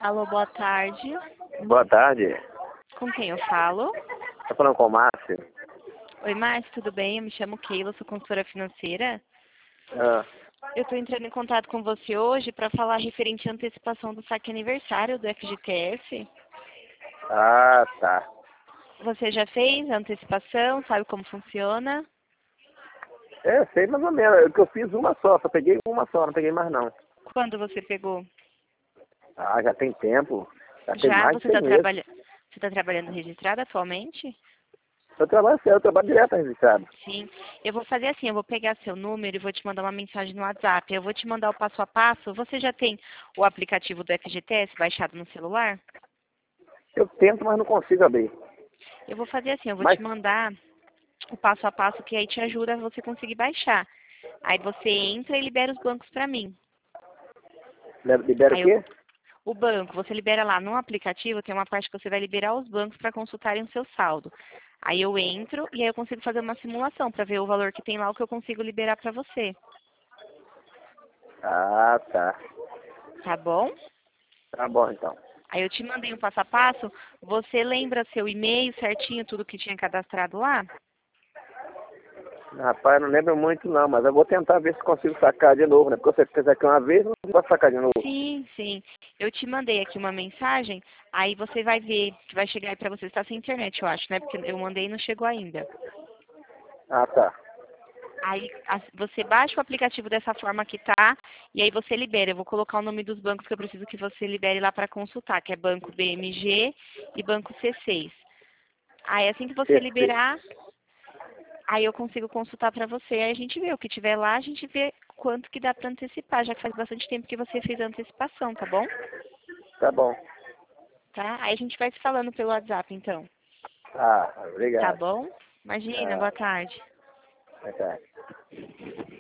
Alô, boa tarde. Boa tarde. Com quem eu falo? Tá falando com o Márcio? Oi, Márcio, tudo bem? Eu me chamo Keila, sou consultora financeira. Ah, Eu estou entrando em contato com você hoje para falar referente à antecipação do saque aniversário do FGTS. tá. Você já fez a antecipação? Sabe como funciona? É, sei mais ou menos. É que eu fiz uma só peguei uma só, não peguei mais não. Quando você pegou? Ah, já tem tempo. Já tem Já? mais de 6 meses. Você está trabalhando registrado atualmente? Eu trabalho certo, eu trabalho direto registrado. Sim. Eu vou fazer assim, eu vou pegar seu número e vou te mandar uma mensagem no WhatsApp. Eu vou te mandar o passo a passo. Você já tem o aplicativo do FGTS baixado no celular? Eu tento, mas não consigo abrir. Eu vou fazer assim, eu vou Mas te mandar o passo a passo que aí te ajuda a você conseguir baixar. Aí você entra e libera os bancos para mim. libera o Aí quê? o banco, você libera lá no aplicativo, tem uma parte que você vai liberar os bancos para consultarem o seu saldo. Aí eu entro e aí eu consigo fazer uma simulação para ver o valor que tem lá, o que eu consigo liberar para você. Ah, tá. Tá bom? Tá bom então. Aí eu te mandei um passo a passo. Você lembra seu e-mail certinho, tudo que tinha cadastrado lá? Rapaz, não lembro muito não, mas eu vou tentar ver se consigo sacar de novo, né? Porque você fez aqui uma vez, não posso sacar de novo. Sim, sim. Eu te mandei aqui uma mensagem, aí você vai ver que vai chegar aí pra você. Está sem internet, eu acho, né? Porque eu mandei e não chegou ainda. Ah, tá. Aí você baixa o aplicativo dessa forma que tá, e aí você libera. Eu vou colocar o nome dos bancos que eu preciso que você libere lá para consultar, que é Banco BMG e Banco C6. Aí assim que você Perfeito. liberar, aí eu consigo consultar para você. Aí a gente vê o que tiver lá, a gente vê quanto que dá para antecipar, já que faz bastante tempo que você fez a antecipação, tá bom? Tá bom. Tá? Aí a gente vai se falando pelo WhatsApp, então. Ah, Tá obrigado. bom? Imagina, Ah, boa tarde. tá.